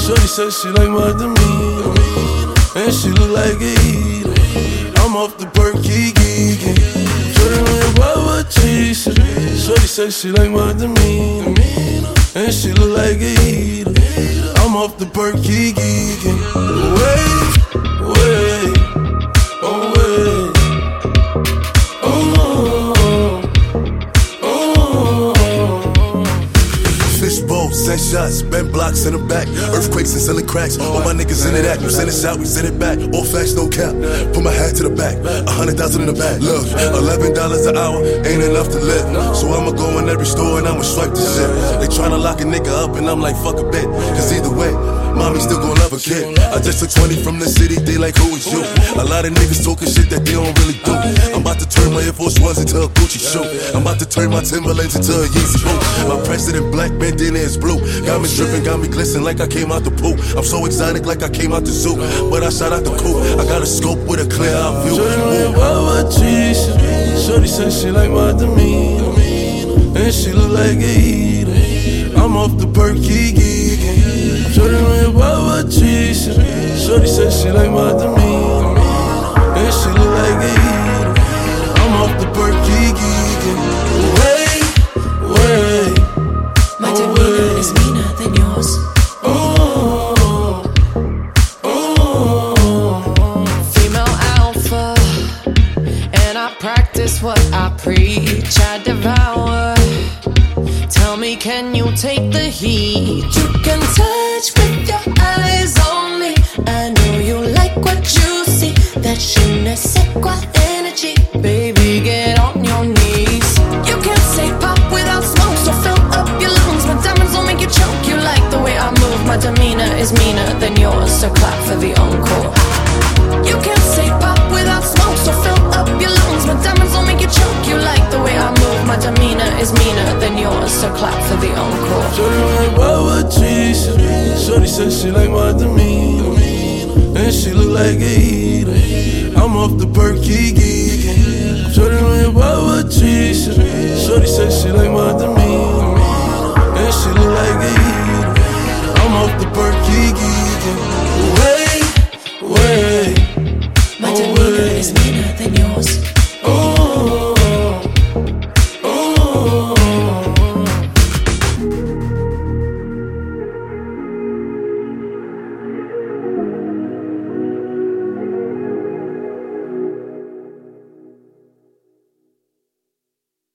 Shorty said she like my demeanor, and she look like a eater. I'm off the perky geeking. Shorty on your Baba cheese. Shorty said she like my demeanor, and she look like a eater. I'm off the perky geeking. Wait, wait, oh wait, Fishbowl, send shots, bend blocks in the back. Earthquakes and selling cracks. All my niggas into that. You send it out, we send it back. All facts, no cap. Put my hat to the back. 100,000 in the back. Look, $11 an hour ain't enough to live. So I'ma go in every store and I'ma swipe the shit. They tryna lock a nigga up and I'm like, fuck a bit. Cause either way, mommy still gon' love a kid. I just took 20 from the city, they like, who is you? A lot of niggas talking shit that they don't really do. I'm about to turn my Air Force Ones into a Gucci shoe. I'm about to turn my Timberlands into a Yeezy boot. My president black, bandana is blue. Got me dripping, got me glistening like I came out the pool. I'm so exotic like I came out the zoo. But I shot out the coupe, I got a scope with a clear out view. Shorty on your Baba cheese. Shorty said she like my demeanor, and she look like a eater. I'm off the perky geeking. Shorty on your Baba cheese. Shorty said she like my demeanor, and she look like a eater. I'm off the perky geeking. Wait, wait, my demeanor is meaner than yours. Female alpha, and I practice what I preach. I devour. Tell me, can you take the heat? You can touch with your eyes only. I know you like what you see. That je ne sais quoi energy. Baby, get on your knees. You can't say pop without smoke, so fill up your lungs. My diamonds will make you choke. You like the way I move. My demeanor is meaner than yours, so clap for the encore. You can't say pop without smoke, so fill up your lungs. My diamonds will make you choke. You like the way I move. My demeanor is meaner than yours, so clap for the encore. Shorty on your Baba cheese. Shorty said she like my demeanor, and she look like a eater. I'm off the perky geeking. Shorty on your Baba cheese. Shorty said she like my demeanor, and she look like a eater. I'm off the perky geeking. Wait, wait, my demeanor is meaner